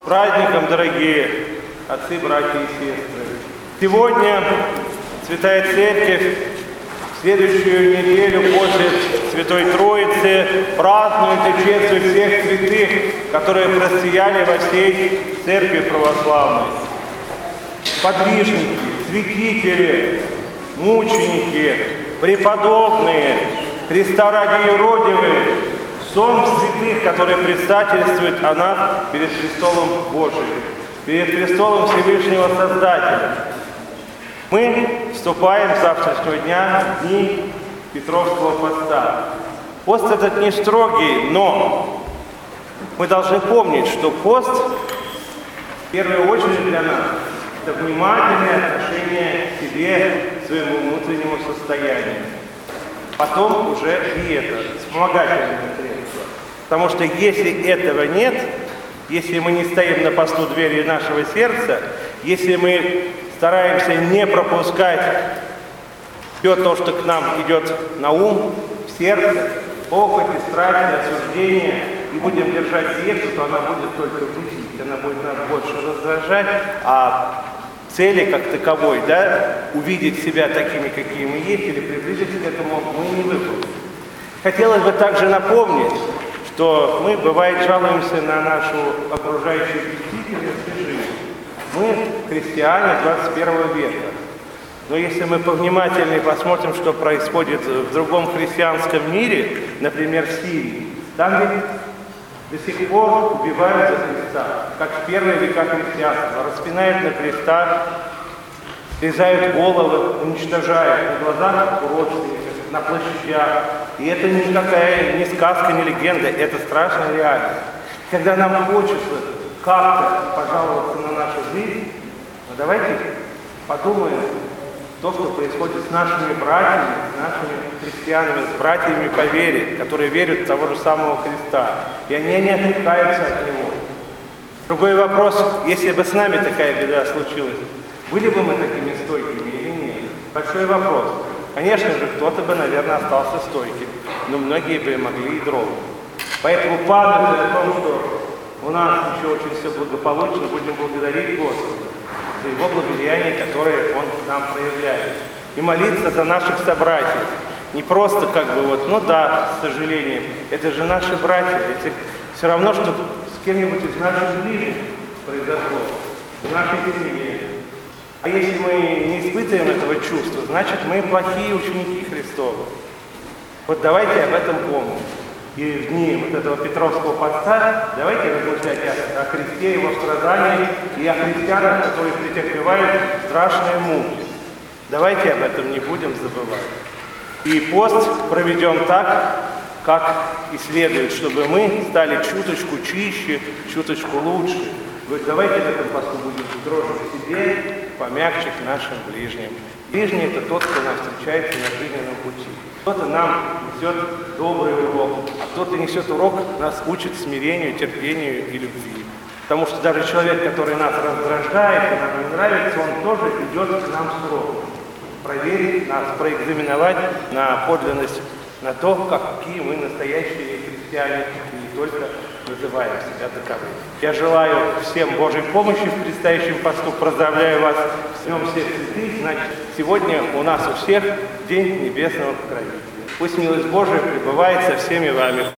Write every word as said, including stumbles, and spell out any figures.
праздником, дорогие отцы, братья и сестры! Сегодня Святая Церковь в следующую неделю после Святой Троицы празднует и чествует всех святых, которые просияли во всей Церкви Православной. Подвижники, святители, мученики, преподобные, Христа ради юродивые, сон святых, которые предстательствуют о нас перед престолом Божиим, перед престолом Всевышнего Создателя. Мы вступаем с завтрашнего дня в дни Петровского поста. Пост этот не строгий, но мы должны помнить, что пост в первую очередь для нас это внимательное отношение к себе, к своему внутреннему состоянию. Потом уже и это, вспомогательное средство. Потому что если этого нет, если мы не стоим на посту двери нашего сердца, если мы стараемся не пропускать все то, что к нам идет на ум, в сердце, похоти, страсти, осуждения, и будем держать диету, то она будет только вредить, она будет нас больше раздражать, а цели как таковой, да, увидеть себя такими, какие мы есть, или приблизиться к этому, мы не выполним. Хотелось бы также напомнить, что мы, бывает, жалуемся на нашу окружающую действительность и жизнь. Мы христиане двадцать первого века. Но если мы повнимательнее посмотрим, что происходит в другом христианском мире, например, в Сирии, там ведь до сих пор убивают за Христа, как в первые века христианства, распинают на крестах, резают головы, уничтожают на глазах родственников, на площадях. И это никакая не сказка, не легенда, это страшная реальность. Когда нам хочется как-то пожаловаться на нашу жизнь, ну давайте подумаем то, что происходит с нашими братьями, с нашими христианами, с братьями по вере, которые верят в того же самого Христа, и они не отрекаются от Него. Другой вопрос, если бы с нами такая беда случилась, были бы мы такими стойкими или нет? Большой вопрос. Конечно же, кто-то бы, наверное, остался стойким, но многие бы могли и дрогнуть. Поэтому падать о том, что у нас еще очень все благополучно, будем благодарить Господа за Его благодеяние, которое Он к нам проявляет. И молиться за наших собратьев. Не просто как бы вот, ну да, с сожалением, это же наши братья, это все равно, что с кем-нибудь из наших ближних произошло, в нашей семье. А если мы не испытываем этого чувства, значит мы плохие ученики Христовы. Вот давайте об этом помнить. И в дни вот этого Петровского поста давайте размышлять о, о Христе, Его страдании и о христианах, которые претерпевают страшные муки. Давайте об этом не будем забывать. И пост проведем так, как и следует, чтобы мы стали чуточку чище, чуточку лучше. Вот давайте в этом посту будем строже к себе, помягче к нашим ближним. Ближний – это тот, кто нас встречается на жизненном пути. Кто-то нам несет добрый урок, а кто-то несет урок, нас учит смирению, терпению и любви. Потому что даже человек, который нас раздражает и нам не нравится, он тоже идет к нам с уроком. Проверить нас, проэкзаменовать на подлинность, на то, какие мы настоящие христиане, и не только называем себя таковыми. Я желаю всем Божьей помощи в предстоящем посту, поздравляю вас с Днем всех святых. Значит, сегодня у нас у всех День Небесного Покровителя. Пусть милость Божия пребывает со всеми вами.